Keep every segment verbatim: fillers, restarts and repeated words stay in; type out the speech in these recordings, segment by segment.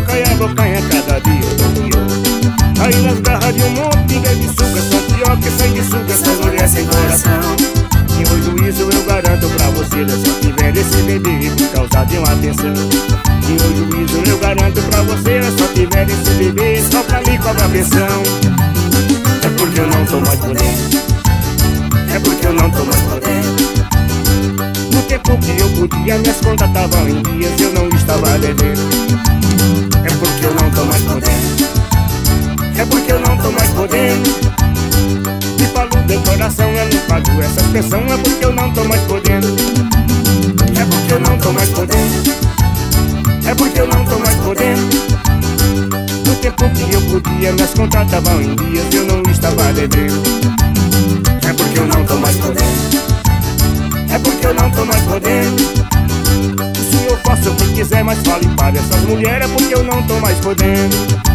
boca e a bocanha cada dia eu tô pior. Aí nas garras de um monte de suga, só pior que sanguessuga, essa mulher sem coração. E o juízo eu garanto pra você, se eu tiver esse bebê por causa de uma atenção. E o juízo eu garanto pra você, só tiver esse bebê só pra me cobrar pensão. É porque eu não tô mais podendo, é porque eu não tô mais podendo. No tempo que eu podia, minhas contas estavam em dias, eu não estava devendo. É porque eu não tô mais podendo, é porque eu não tô mais podendo. Me falo de coração, eu não pago essas pensões. É porque eu não tô mais podendo, é porque eu não tô mais podendo, é porque eu não tô mais podendo. No tempo que eu podia, minhas contas estavam em dias, eu não estava devendo. É porque eu não tô mais podendo, é porque eu não tô mais podendo. O senhor faça o que quiser, mas fale para essas mulheres. É porque eu não tô mais podendo.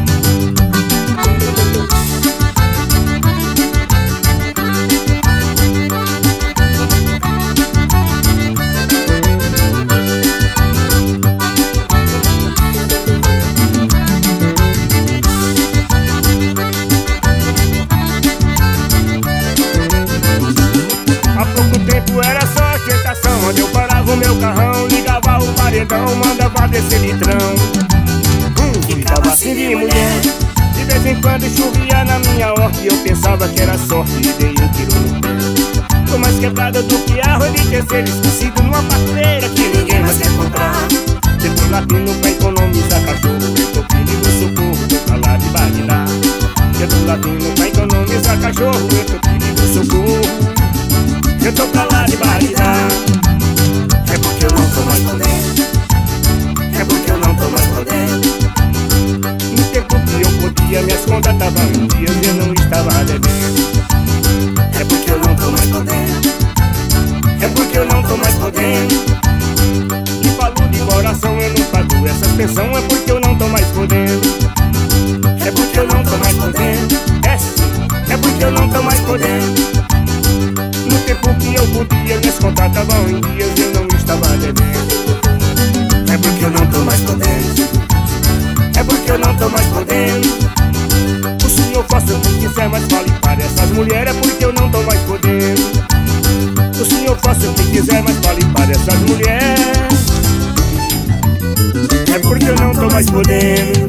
Era só ostentação, onde eu parava o meu carrão, ligava o paredão, mandava descer litrão. Hum, ficava assim de mulher. De vez em quando chovia na minha horta e eu pensava que era sorte e dei um tiro no pé. Tô mais quebrado do que arroz de terceiro esquecido numa parteira que ninguém mais quer comprar. Eu tô latino pra economizar cachorro, eu tô pedindo socorro, tô pra lá de Bagdá. Eu tô latino pra economizar cachorro, eu tô pedindo socorro, eu tô pra lá de Bagdá. É porque eu não tô mais podendo, é porque eu não tô mais podendo. No tempo que eu podia, minhas contas estavam em dias e eu não estava devendo. É porque eu não tô mais podendo, é porque eu não tô mais podendo. E falo de coração, eu não pago essas pensões. É porque eu não tô mais podendo, é porque eu não tô mais podendo. É sim, é porque eu não tô mais podendo. No tempo que eu podia, minhas contas estavam em dias e eu não estava devendo. É porque eu não tô mais podendo, é porque eu não tô mais podendo. O senhor faça o que quiser, mas fale para essas mulheres. É porque eu não tô mais podendo. O senhor faça o que quiser, mas fale para essas mulheres. É porque eu não tô mais podendo.